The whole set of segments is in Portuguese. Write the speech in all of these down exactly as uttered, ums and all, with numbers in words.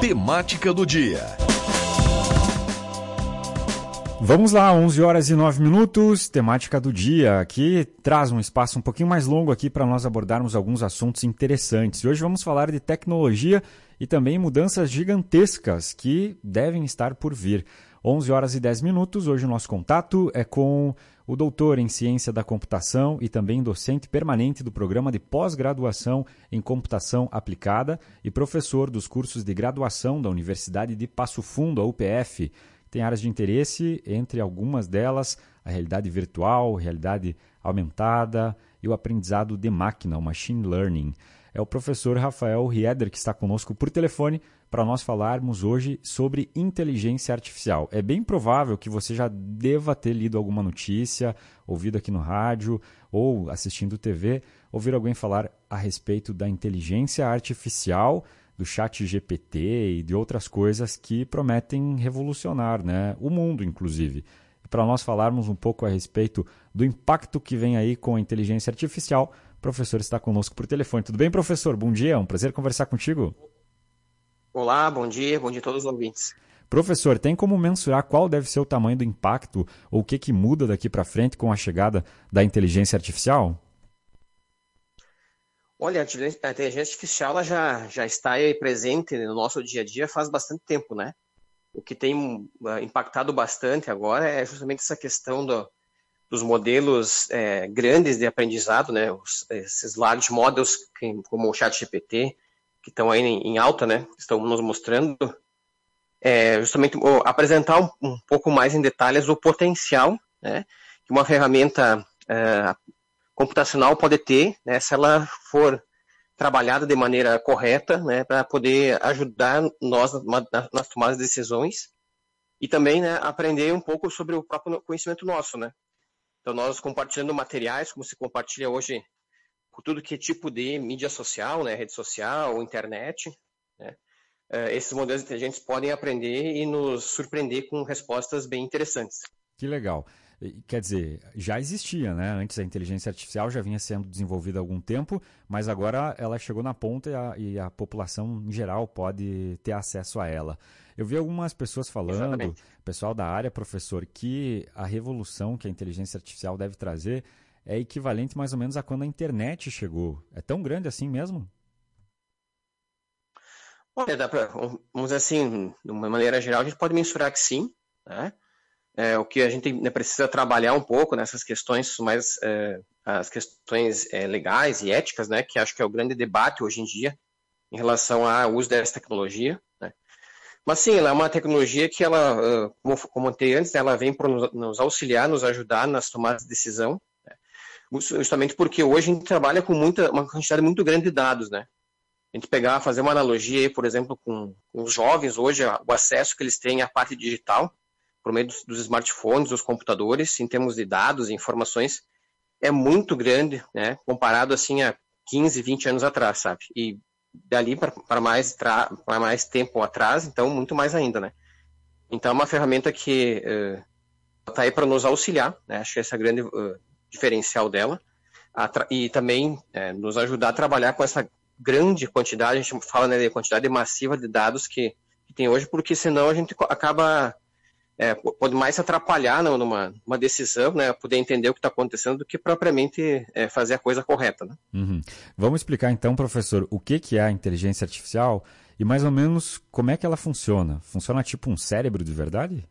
Temática do dia. Vamos lá, onze horas e nove minutos, temática do dia, que traz um espaço um pouquinho mais longo aqui para nós abordarmos alguns assuntos interessantes. E hoje vamos falar de tecnologia e também mudanças gigantescas que devem estar por vir. onze horas e dez minutos, hoje o nosso contato é com o doutor em Ciência da Computação e também docente permanente do Programa de Pós-Graduação em Computação Aplicada e professor dos cursos de graduação da Universidade de Passo Fundo, a U P F. Tem áreas de interesse, entre algumas delas, a realidade virtual, realidade aumentada e o aprendizado de máquina, o machine learning. É o professor Rafael Rieder que está conosco por telefone para nós falarmos hoje sobre inteligência artificial. É bem provável que você já deva ter lido alguma notícia, ouvido aqui no rádio ou assistindo T V, ouvir alguém falar a respeito da inteligência artificial, do chat G P T e de outras coisas que prometem revolucionar, né? O mundo, inclusive. E para nós falarmos um pouco a respeito do impacto que vem aí com a inteligência artificial, o professor está conosco por telefone. Tudo bem, professor? Bom dia, é um prazer conversar contigo. Olá, bom dia, bom dia a todos os ouvintes. Professor, tem como mensurar qual deve ser o tamanho do impacto ou o que, que muda daqui para frente com a chegada da inteligência artificial? Olha, a inteligência artificial ela já, já está aí presente no nosso dia a dia faz bastante tempo, né? O que tem impactado bastante agora é justamente essa questão do, dos modelos é, grandes de aprendizado, né? Os, esses large models, que, como o chat G P T, que estão aí em, em alta, né? Estão nos mostrando, é, justamente oh, apresentar um, um pouco mais em detalhes o potencial, né? Que uma ferramenta é, computacional pode ter, né, se ela for trabalhada de maneira correta, né, para poder ajudar nós nas tomadas de decisões e também, né, aprender um pouco sobre o próprio conhecimento nosso, né? Então, nós compartilhando materiais, como se compartilha hoje com tudo que é tipo de mídia social, né, rede social, internet, né, esses modelos inteligentes podem aprender e nos surpreender com respostas bem interessantes. Que legal. Quer dizer, já existia, né? Antes a inteligência artificial já vinha sendo desenvolvida há algum tempo, mas agora ela chegou na ponta e a, e a população em geral pode ter acesso a ela. Eu vi algumas pessoas falando, Exatamente. Pessoal da área, professor, que a revolução que a inteligência artificial deve trazer é equivalente mais ou menos a quando a internet chegou. É tão grande assim mesmo? Olha, dá pra, vamos dizer assim, de uma maneira geral, a gente pode mensurar que sim, né? É, o que a gente né, precisa trabalhar um pouco nessas questões, mais é, as questões é, legais e éticas, né, que acho que é o grande debate hoje em dia em relação ao uso dessa tecnologia, né. Mas sim, ela é uma tecnologia que ela, como eu comentei antes, ela vem para nos auxiliar, nos ajudar nas tomadas de decisão, né, justamente porque hoje a gente trabalha com muita, uma quantidade muito grande de dados, né. A gente pegar, fazer uma analogia aí, por exemplo, com, com os jovens hoje, o acesso que eles têm à parte digital, por meio dos, dos smartphones, dos computadores, em termos de dados e informações, é muito grande, né, comparado assim a quinze, vinte anos atrás, sabe? E dali para mais, para mais tempo atrás, então muito mais ainda, né? Então é uma ferramenta que está uh, aí para nos auxiliar, né? Acho que esse é o grande uh, diferencial dela, e também uh, nos ajudar a trabalhar com essa grande quantidade, a gente fala, né, de quantidade massiva de dados que, que tem hoje, porque senão a gente acaba... É, pode mais se atrapalhar numa uma decisão, né, poder entender o que está acontecendo do que propriamente é, fazer a coisa correta. Né? Uhum. Vamos explicar então, professor, o que, que é a inteligência artificial e mais ou menos como é que ela funciona? Funciona tipo um cérebro de verdade?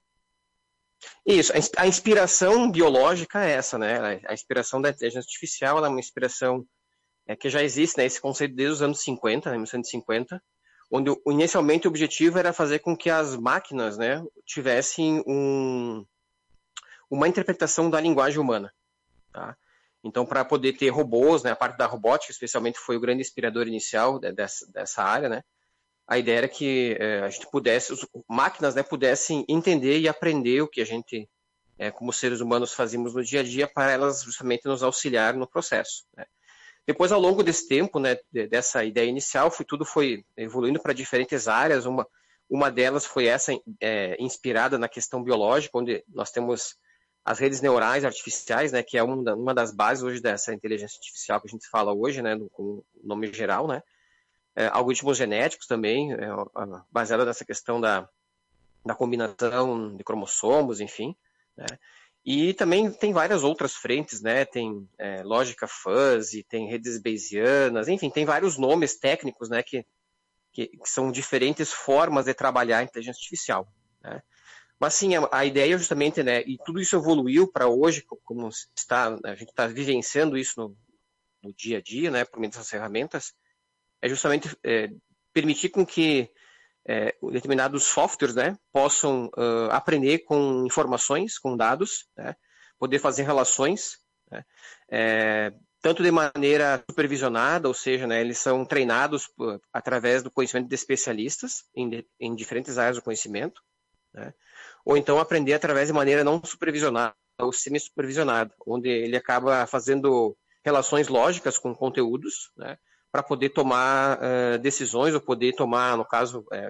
Isso, a inspiração biológica é essa, né? A inspiração da inteligência artificial ela é uma inspiração é, que já existe, né, esse conceito desde os anos cinquenta, né, mil novecentos e cinquenta, onde inicialmente o objetivo era fazer com que as máquinas, né, tivessem um, uma interpretação da linguagem humana. Tá? Então, para poder ter robôs, né, a parte da robótica, especialmente, foi o grande inspirador inicial dessa, dessa área, né? A ideia era que é, a gente pudesse, as máquinas, né, pudessem entender e aprender o que a gente, é, como seres humanos, fazíamos no dia a dia, para elas justamente nos auxiliar no processo. Né? Depois, ao longo desse tempo, né, dessa ideia inicial, foi, tudo foi evoluindo para diferentes áreas. Uma, uma delas foi essa é, inspirada na questão biológica, onde nós temos as redes neurais artificiais, né, que é uma, uma das bases hoje dessa inteligência artificial que a gente fala hoje, né, com o nome geral, né, é, algoritmos genéticos também, é, baseado nessa questão da, da combinação de cromossomos, enfim, né? E também tem várias outras frentes, né? Tem é, lógica fuzzy, tem redes bayesianas, enfim, tem vários nomes técnicos, né? Que, que, que são diferentes formas de trabalhar a inteligência artificial, né? Mas sim, a, a ideia justamente, né? E tudo isso evoluiu para hoje, como está, a gente está vivenciando isso no, no dia a dia, né? Por meio dessas ferramentas, é justamente é, permitir com que é, determinados softwares, né, possam uh, aprender com informações, com dados, né, poder fazer relações, né, é, tanto de maneira supervisionada, ou seja, né, eles são treinados por, através do conhecimento de especialistas em, em diferentes áreas do conhecimento, né, ou então aprender através de maneira não supervisionada ou semi-supervisionada, onde ele acaba fazendo relações lógicas com conteúdos, né, para poder tomar uh, decisões, ou poder tomar, no caso, é,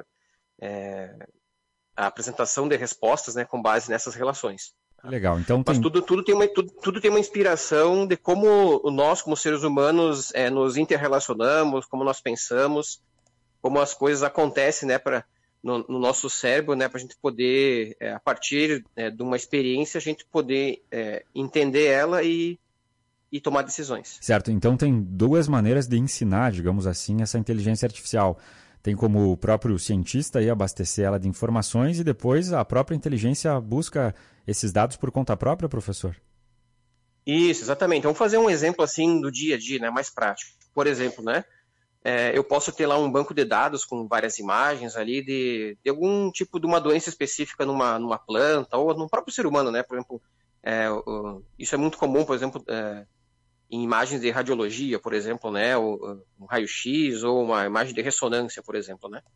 é, a apresentação de respostas, né, com base nessas relações. Legal, então Mas tem... tudo, tudo, tem uma, tudo, tudo tem uma inspiração de como nós, como seres humanos, é, nos interrelacionamos, como nós pensamos, como as coisas acontecem, né, pra, no, no nosso cérebro, né, para a gente poder, é, a partir é, de uma experiência, a gente poder é, entender ela e e tomar decisões. Certo, então tem duas maneiras de ensinar, digamos assim, essa inteligência artificial. Tem como o próprio cientista aí abastecer ela de informações e depois a própria inteligência busca esses dados por conta própria, professor? Isso, exatamente. Vamos fazer um exemplo assim do dia a dia, né, mais prático. Por exemplo, né, é, eu posso ter lá um banco de dados com várias imagens ali de, de algum tipo de uma doença específica numa, numa planta ou no próprio ser humano, né? Por exemplo, é, o, isso é muito comum, por exemplo, é, em imagens de radiologia, por exemplo, né, o, um raio-x ou uma imagem de ressonância, por exemplo, né.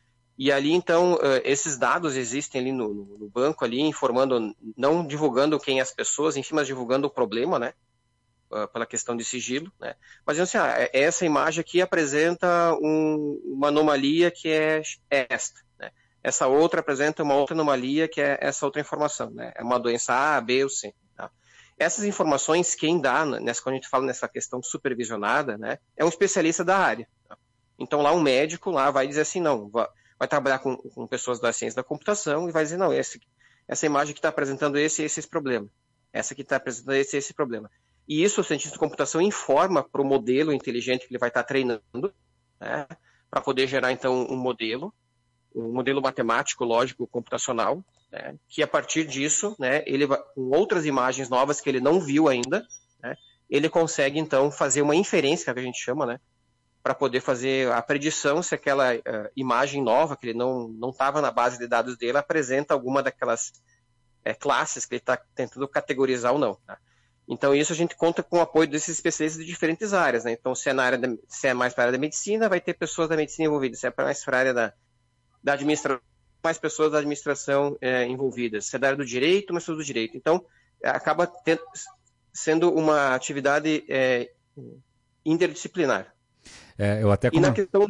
E ali, então, esses dados existem ali no, no banco, ali, informando, não divulgando quem é as pessoas, enfim, mas divulgando o problema, né, pela questão de sigilo, né. Mas, assim, ah, essa imagem aqui apresenta um, uma anomalia que é esta, né. Essa outra apresenta uma outra anomalia que é essa outra informação, né. É uma doença A, B ou C. Essas informações, quem dá, nessa, quando a gente fala nessa questão supervisionada, né, é um especialista da área. Tá? Então, lá um médico lá vai dizer assim, não, vai, vai trabalhar com, com pessoas da ciência da computação e vai dizer, não, esse, essa imagem que está apresentando esse, esse, esse problema. Essa que está apresentando esse, esse problema. E isso o cientista de computação informa para o modelo inteligente que ele vai estar tá treinando, né, para poder gerar, então, um modelo, um modelo matemático, lógico, computacional, né, que a partir disso, né, ele vai, com outras imagens novas que ele não viu ainda, né, ele consegue então fazer uma inferência, que a gente chama, né, para poder fazer a predição se aquela uh, imagem nova, que ele não estava na base de dados dele, apresenta alguma daquelas é, classes que ele está tentando categorizar ou não. Tá? Então isso a gente conta com o apoio desses especialistas de diferentes áreas. Né? Então se é, na área da, se é mais para a área da medicina, vai ter pessoas da medicina envolvidas. Se é mais para a área da, da administração, mais pessoas da administração é, envolvidas. Se é da área do direito, mais pessoas do direito. Então, acaba tendo, sendo uma atividade é, interdisciplinar. É, eu até e na questão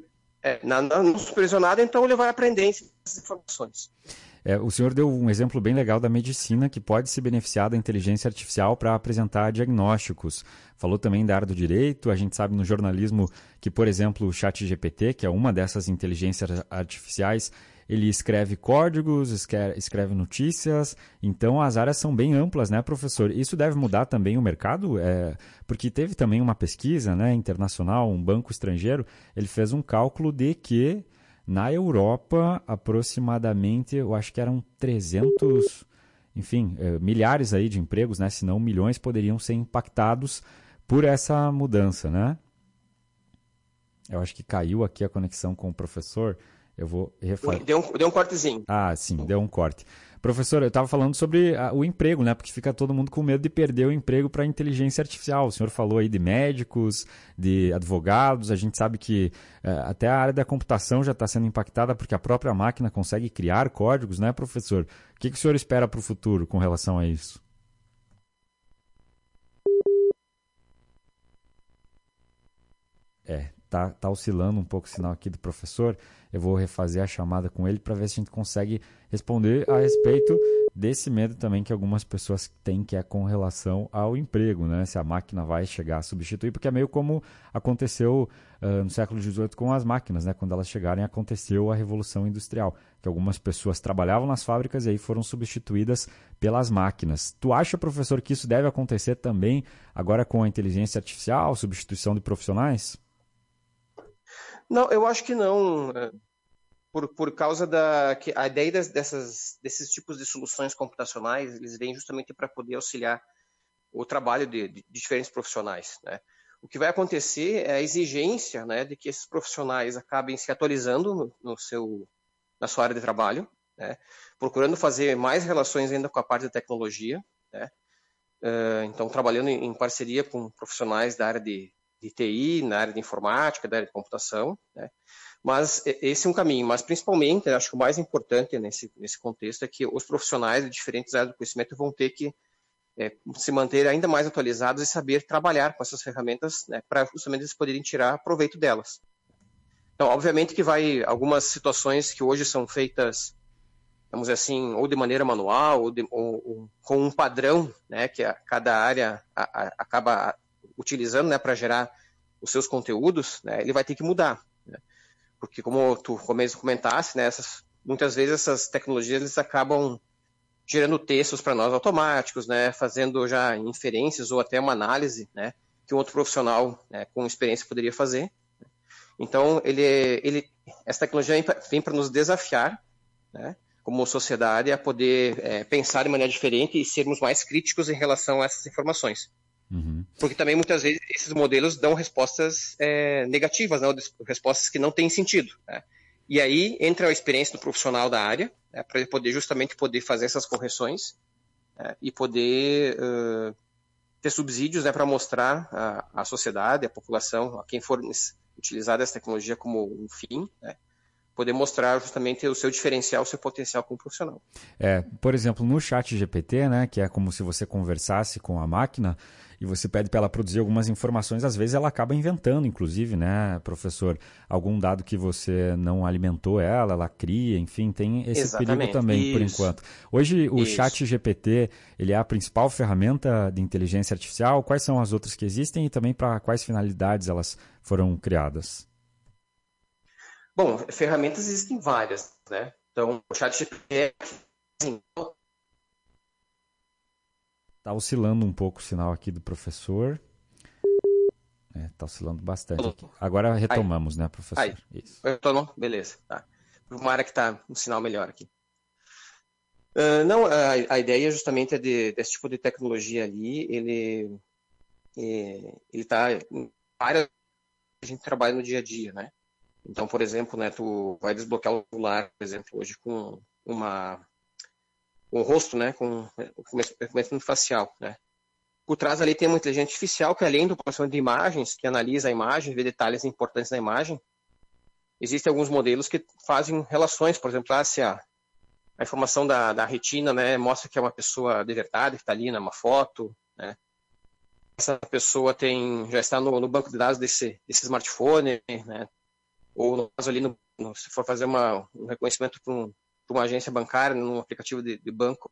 é, na, na, no supervisionado, então, ele vai aprender essas informações. É, o senhor deu um exemplo bem legal da medicina que pode se beneficiar da inteligência artificial para apresentar diagnósticos. Falou também da área do direito, a gente sabe no jornalismo que, por exemplo, o ChatGPT, que é uma dessas inteligências artificiais, ele escreve códigos, escreve notícias, então as áreas são bem amplas, né, professor? Isso deve mudar também o mercado? É, porque teve também uma pesquisa, né, internacional, um banco estrangeiro, ele fez um cálculo de que na Europa, aproximadamente, eu acho que eram trezentos, enfim, é, milhares aí de empregos, né, se não milhões, poderiam ser impactados por essa mudança, né? Eu acho que caiu aqui a conexão com o professor. Eu vou refazer. Deu um, deu um cortezinho. Ah, sim, deu um corte. Professor, eu estava falando sobre a, o emprego, né? Porque fica todo mundo com medo de perder o emprego para a inteligência artificial. O senhor falou aí de médicos, de advogados. A gente sabe que é, até a área da computação já está sendo impactada porque a própria máquina consegue criar códigos, né, professor? O que, que o senhor espera para o futuro com relação a isso? É, tá, tá oscilando um pouco o sinal aqui do professor. Eu vou refazer a chamada com ele para ver se a gente consegue responder a respeito desse medo também que algumas pessoas têm, que é com relação ao emprego, né? Se a máquina vai chegar a substituir, porque é meio como aconteceu uh, no século dezoito com as máquinas, né? Quando elas chegarem, aconteceu a Revolução Industrial, que algumas pessoas trabalhavam nas fábricas e aí foram substituídas pelas máquinas. Tu acha, professor, que isso deve acontecer também agora com a inteligência artificial, substituição de profissionais? Não, eu acho que não, por, por causa da que a ideia das, dessas, desses tipos de soluções computacionais, eles vêm justamente para poder auxiliar o trabalho de, de, de diferentes profissionais, né? O que vai acontecer é a exigência, né, de que esses profissionais acabem se atualizando no, no seu, na sua área de trabalho, né, procurando fazer mais relações ainda com a parte da tecnologia, né, uh, então trabalhando em, em parceria com profissionais da área de de T I, na área de informática, da área de computação, né? Mas esse é um caminho, mas principalmente, acho que o mais importante nesse, nesse contexto é que os profissionais de diferentes áreas do conhecimento vão ter que é, se manter ainda mais atualizados e saber trabalhar com essas ferramentas, né, para justamente eles poderem tirar proveito delas. Então, obviamente que vai, algumas situações que hoje são feitas, vamos dizer assim, ou de maneira manual, ou, de, ou, ou com um padrão, né, que a, cada área a, a, acaba utilizando, né, para gerar os seus conteúdos, né, ele vai ter que mudar, né? Porque como tu mesmo comentasse, né, essas, muitas vezes essas tecnologias eles acabam gerando textos para nós automáticos, né, fazendo já inferências ou até uma análise, né, que um outro profissional, né, com experiência poderia fazer. Então, ele, ele, essa tecnologia vem para nos desafiar, né, como sociedade, a poder é, pensar de maneira diferente e sermos mais críticos em relação a essas informações. Uhum. Porque também muitas vezes esses modelos dão respostas é, negativas, né? Respostas que não têm sentido, né? E aí entra a experiência do profissional da área, né? Para ele poder justamente poder fazer essas correções, né? E poder uh, ter subsídios, né? Para mostrar à sociedade, à população, a quem for utilizar essa tecnologia como um fim, né? Poder mostrar justamente o seu diferencial, o seu potencial como profissional. É, por exemplo, no chat G P T, né, que é como se você conversasse com a máquina e você pede para ela produzir algumas informações, às vezes ela acaba inventando, inclusive, né, professor, algum dado que você não alimentou ela, ela cria, enfim, tem esse Exatamente. perigo também, Isso. por enquanto. Hoje, o Isso. chat G P T, ele é a principal ferramenta de inteligência artificial? Quais são as outras que existem e também para quais finalidades elas foram criadas? Bom, ferramentas existem várias, né? Então, o chat G P T é... Está oscilando um pouco o sinal aqui do professor. Está é, oscilando bastante aqui. Agora retomamos, aí. né, professor? Aí. Isso. Retomou? Beleza. Tá. Uma área que está um sinal melhor aqui. Uh, não, a, a ideia justamente é de, desse tipo de tecnologia ali, ele está em áreas que a gente trabalha no dia a dia, né? Então, por exemplo, né, tu vai desbloquear o celular, por exemplo, hoje com uma um rosto, né, com reconhecimento facial, né. Por trás ali tem uma inteligência artificial que, além do processamento de imagens, que analisa a imagem, vê detalhes importantes na imagem, existem alguns modelos que fazem relações, por exemplo, ah, se a, a informação da, da retina, né, mostra que é uma pessoa de verdade, que está ali numa foto, né. Essa pessoa tem, já está no, no banco de dados desse, desse smartphone, né, ou no caso ali, no, no, se for fazer uma, um reconhecimento para um, uma agência bancária, num aplicativo de, de banco,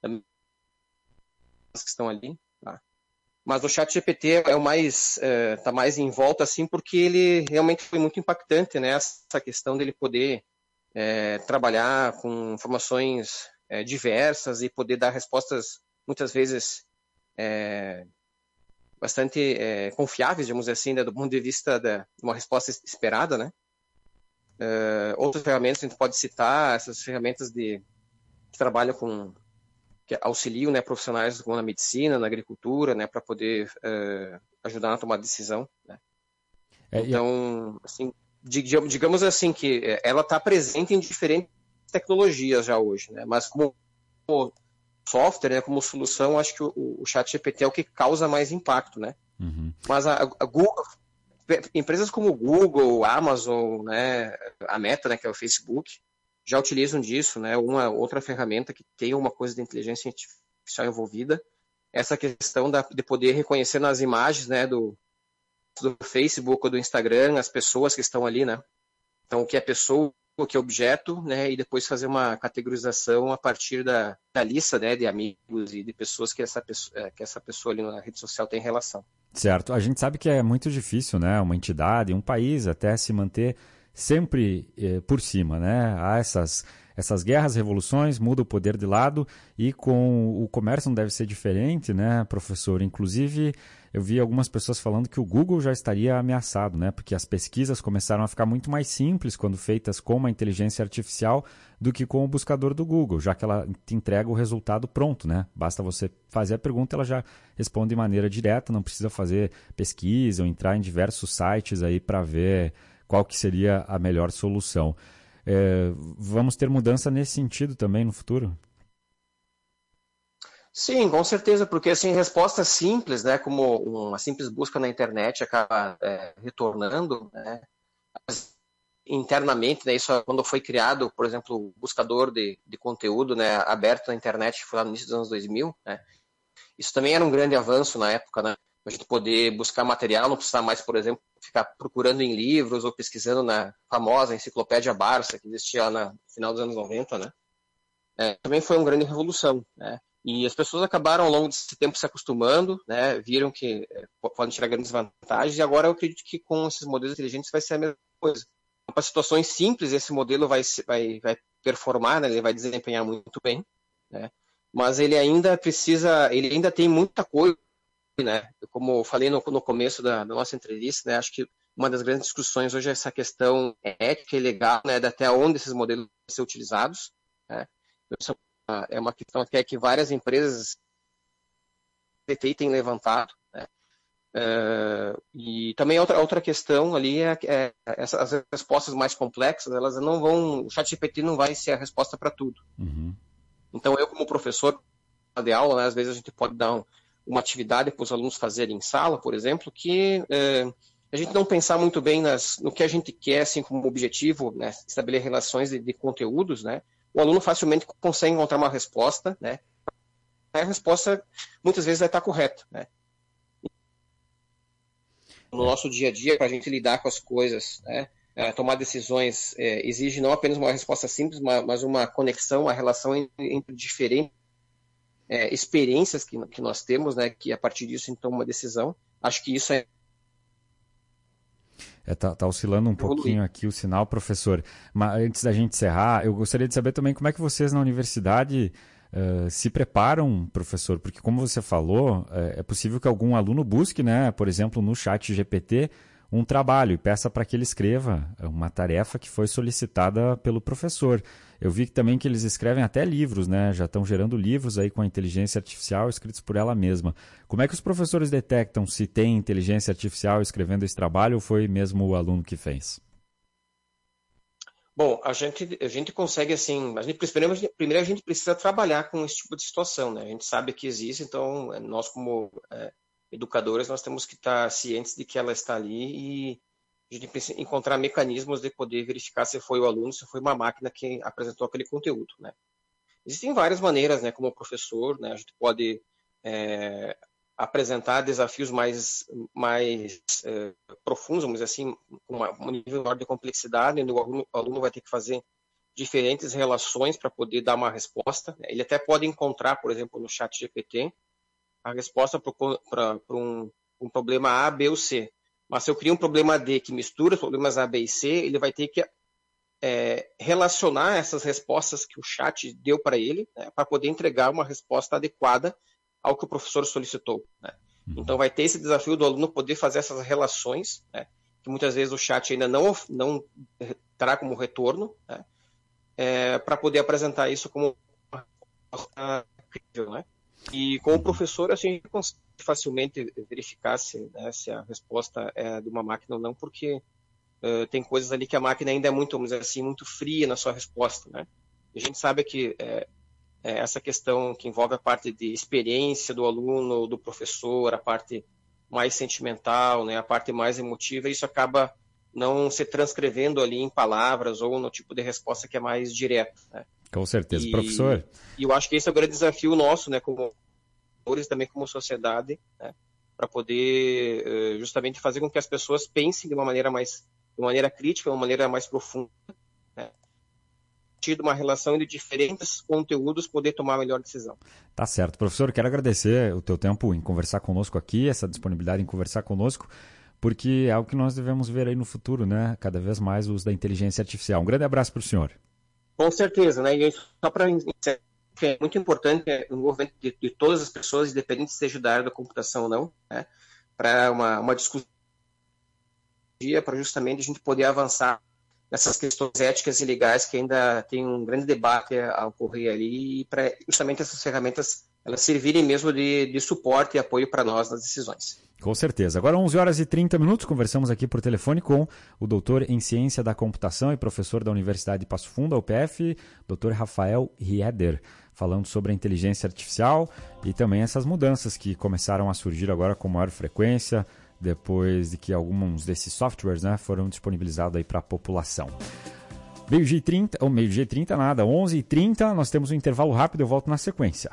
que estão ali. Tá? Mas o chat G P T é o mais, é, tá mais em volta, assim, porque ele realmente foi muito impactante, né? Essa questão dele poder é, trabalhar com informações é, diversas e poder dar respostas, muitas vezes, é, bastante é, confiáveis, digamos assim, né? Do ponto de vista de uma resposta esperada, né? Uh, outras ferramentas a gente pode citar, essas ferramentas de, que trabalham com, que auxiliam, né, profissionais como na medicina, na agricultura, né, para poder uh, ajudar a tomar decisão, né? É, então, é... assim, digamos assim que ela está presente em diferentes tecnologias já hoje, né, mas como software, né, como solução, acho que o, o chat G P T é o que causa mais impacto, né? Uhum. Mas a, a Google, empresas como o Google, Amazon, né, a Meta, né, que é o Facebook, já utilizam disso, né, uma outra ferramenta que tem uma coisa de inteligência artificial envolvida, essa questão da, de poder reconhecer nas imagens, né, do, do Facebook ou do Instagram, as pessoas que estão ali, né? Então, o que é pessoa, o que é objeto, né? E depois fazer uma categorização a partir da, da lista, né, de amigos e de pessoas que essa pessoa, que essa pessoa ali na rede social tem relação. Certo. A gente sabe que é muito difícil, né? Uma entidade, um país até se manter sempre eh, por cima, né? Há essas, essas guerras, revoluções, muda o poder de lado e com o comércio não deve ser diferente, né, professor? Inclusive, eu vi algumas pessoas falando que o Google já estaria ameaçado, né? Porque as pesquisas começaram a ficar muito mais simples quando feitas com uma inteligência artificial do que com o buscador do Google, já que ela te entrega o resultado pronto, né? Basta você fazer a pergunta, ela já responde de maneira direta, não precisa fazer pesquisa ou entrar em diversos sites aí para ver qual que seria a melhor solução. É, vamos ter mudança nesse sentido também no futuro? Sim, com certeza, porque assim, respostas simples, né, como uma simples busca na internet acaba é, retornando, né, internamente, né, isso quando foi criado, por exemplo, o buscador de, de conteúdo, né, aberto na internet, foi lá no início dos anos dois mil, né, isso também era um grande avanço na época, né, a gente poder buscar material, não precisar mais, por exemplo, ficar procurando em livros ou pesquisando na famosa enciclopédia Barça, que existia lá no final dos anos noventa, né, é, também foi uma grande revolução, né. E as pessoas acabaram, ao longo desse tempo, se acostumando, né? Viram que é, podem tirar grandes vantagens, e agora eu acredito que com esses modelos inteligentes vai ser a mesma coisa. Para situações simples, esse modelo vai, vai, vai performar, né? Ele vai desempenhar muito bem, né? Mas ele ainda precisa, ele ainda tem muita coisa, né? Como eu falei no, no começo da, da nossa entrevista, né? Acho que uma das grandes discussões hoje é essa questão ética e legal, né? De até onde esses modelos vão ser utilizados, né? Então, é uma questão até que várias empresas têm levantado, né? Uh, e também outra, outra questão ali é, é essas as respostas mais complexas, elas não vão, o ChatGPT não vai ser a resposta para tudo. Uhum. Então eu como professor de aula, né, às vezes a gente pode dar um, uma atividade para os alunos fazerem em sala, por exemplo, que uh, a gente não pensar muito bem nas, no que a gente quer, assim como objetivo, né, estabelecer relações de, de conteúdos, né? O aluno facilmente consegue encontrar uma resposta, né? A resposta muitas vezes vai estar correta, né? No nosso dia a dia, para a gente lidar com as coisas, né? Tomar decisões é, exige não apenas uma resposta simples, mas uma conexão, uma relação entre diferentes é, experiências que, que nós temos, né? Que a partir disso, então, uma decisão. Acho que isso é É, tá, tá oscilando um pouquinho aqui o sinal, professor. Mas antes da gente encerrar, eu gostaria de saber também como é que vocês na universidade uh, se preparam, professor, porque como você falou, uh, é possível que algum aluno busque, né, por exemplo, no chat G P T, um trabalho e peça para que ele escreva uma tarefa que foi solicitada pelo professor. Eu vi que também que eles escrevem até livros, né? Já estão gerando livros aí com a inteligência artificial escritos por ela mesma. Como é que os professores detectam se tem inteligência artificial escrevendo esse trabalho ou foi mesmo o aluno que fez? Bom, a gente, a gente consegue, assim, a gente, primeiro, primeiro a gente precisa trabalhar com esse tipo de situação, né? A gente sabe que existe, então nós como é, educadores, nós temos que estar cientes de que ela está ali e a gente precisa encontrar mecanismos de poder verificar se foi o aluno, se foi uma máquina que apresentou aquele conteúdo, né? Existem várias maneiras, né, como professor, né, a gente pode é, apresentar desafios mais, mais é, profundos, vamos dizer assim, com um nível maior de complexidade, onde o aluno, o aluno vai ter que fazer diferentes relações para poder dar uma resposta. Ele até pode encontrar, por exemplo, no chat G P T, a resposta para um, um problema A, B ou C. Mas se eu crio um problema D que mistura os problemas A, B e C, ele vai ter que é, relacionar essas respostas que o chat deu para ele, né, para poder entregar uma resposta adequada ao que o professor solicitou, né? Uhum. Então vai ter esse desafio do aluno poder fazer essas relações, né, que muitas vezes o chat ainda não, não terá como retorno, né, é, para poder apresentar isso como uma resposta incrível, né? E com o professor, assim, a gente consegue facilmente verificar se, né, se a resposta é de uma máquina ou não, porque uh, tem coisas ali que a máquina ainda é muito, vamos dizer assim, muito fria na sua resposta, né? E a gente sabe que é, é essa questão que envolve a parte de experiência do aluno, do professor, a parte mais sentimental, né, a parte mais emotiva, isso acaba não se transcrevendo ali em palavras ou no tipo de resposta que é mais direto, né? Com certeza. E, professor? E eu acho que esse é o grande desafio nosso, né, como também como sociedade, né, para poder justamente fazer com que as pessoas pensem de uma maneira mais, de uma maneira crítica, de uma maneira mais profunda, né? De uma relação de diferentes conteúdos, poder tomar a melhor decisão. Tá certo. Professor, quero agradecer o teu tempo em conversar conosco aqui, essa disponibilidade em conversar conosco, porque é algo que nós devemos ver aí no futuro, né? Cada vez mais o uso da inteligência artificial. Um grande abraço para o senhor. Com certeza, né? E só para encerrar, é muito importante o envolvimento de, de todas as pessoas, independente se seja da área da computação ou não, né? Para uma, uma discussão, para justamente a gente poder avançar nessas questões éticas e legais que ainda tem um grande debate a ocorrer ali, e para justamente essas ferramentas elas servirem mesmo de, de suporte e apoio para nós nas decisões. Com certeza. Agora onze horas e trinta minutos, conversamos aqui por telefone com o doutor em Ciência da Computação e professor da Universidade de Passo Fundo, a U P F, doutor Rafael Rieder, falando sobre a inteligência artificial e também essas mudanças que começaram a surgir agora com maior frequência, depois de que alguns desses softwares, né, foram disponibilizados aí para a população. Meio-dia e trinta, ou meio-dia e trinta nada, onze e trinta, nós temos um intervalo rápido, eu volto na sequência.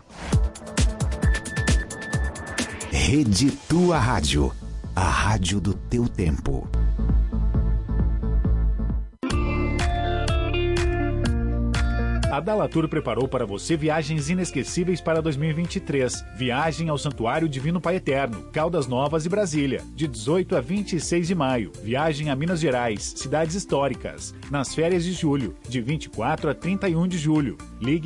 Rede Tua Rádio, a rádio do teu tempo. A Dalatur preparou para você viagens inesquecíveis para dois mil e vinte e três. Viagem ao Santuário Divino Pai Eterno, Caldas Novas e Brasília, de dezoito a vinte e seis de maio. Viagem a Minas Gerais, cidades históricas, nas férias de julho, de vinte e quatro a trinta e um de julho. Ligue